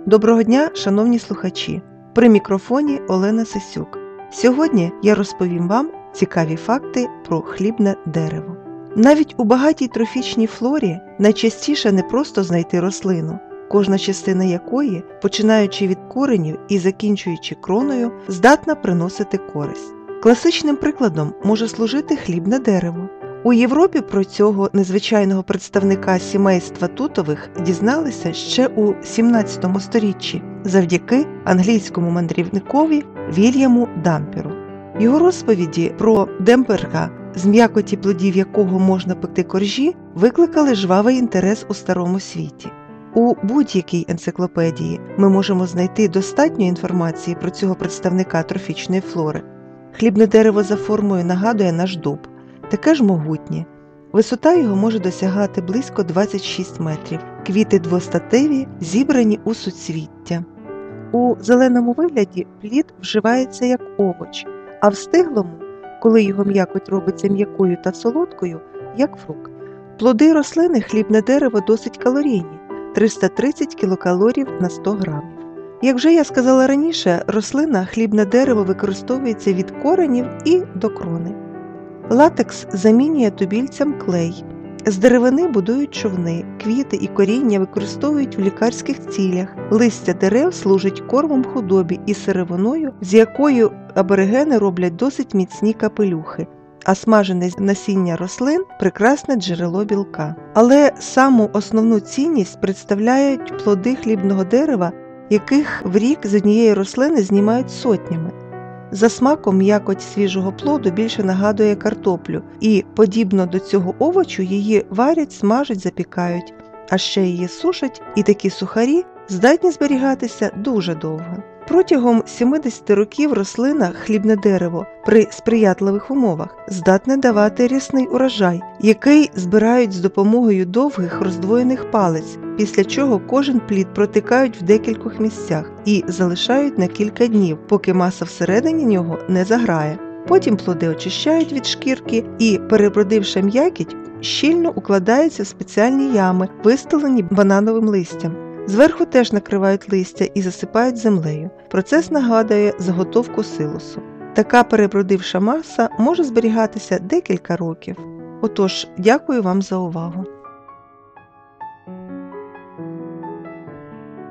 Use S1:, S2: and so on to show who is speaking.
S1: Доброго дня, шановні слухачі! При мікрофоні Олена Сисюк. Сьогодні я розповім вам цікаві факти про хлібне дерево. Навіть у багатій трофічній флорі найчастіше не просто знайти рослину, кожна частина якої, починаючи від коренів і закінчуючи кроною, здатна приносити користь. Класичним прикладом може служити хлібне дерево. У Європі про цього незвичайного представника сімейства тутових дізналися ще у 17 сторіччі завдяки англійському мандрівникові Вільяму Дампіру. Його розповіді про Демпера, з м'якоті плодів якого можна пекти коржі, викликали жвавий інтерес у старому світі. У будь-якій енциклопедії ми можемо знайти достатньо інформації про цього представника трофічної флори. Хлібне дерево за формою нагадує наш дуб. Таке ж могутнє. Висота його може досягати близько 26 метрів. Квіти двостатеві, зібрані у суцвіття. У зеленому вигляді плід вживається як овоч, а в стиглому, коли його м'якоть робиться м'якою та солодкою, як фрукт. Плоди рослини хлібне дерево досить калорійні – 330 кілокалорій на 100 грамів. Як вже я сказала раніше, рослина хлібне дерево використовується від коренів і до крони. Латекс замінює тубільцям клей. З деревини будують човни, квіти і коріння використовують в лікарських цілях. Листя дерев служить кормом худобі і сировиною, з якою аборигени роблять досить міцні капелюхи, а смажене насіння рослин – прекрасне джерело білка. Але саму основну цінність представляють плоди хлібного дерева, яких в рік з однієї рослини знімають сотнями. За смаком м'якоть свіжого плоду більше нагадує картоплю, і, подібно до цього овочу, її варять, смажать, запікають, а ще її сушать, і такі сухарі здатні зберігатися дуже довго. Протягом 70 років рослина хлібне дерево при сприятливих умовах здатне давати рясний урожай, який збирають з допомогою довгих роздвоєних палиць, після чого кожен плід протикають в декількох місцях і залишають на кілька днів, поки маса всередині нього не заграє. Потім плоди очищають від шкірки і, перебродивши м'якіть, щільно укладаються в спеціальні ями, вистелені банановим листям. Зверху теж накривають листя і засипають землею. Процес нагадує заготовку силосу. Така перебродивша маса може зберігатися декілька років. Отож, дякую вам за увагу.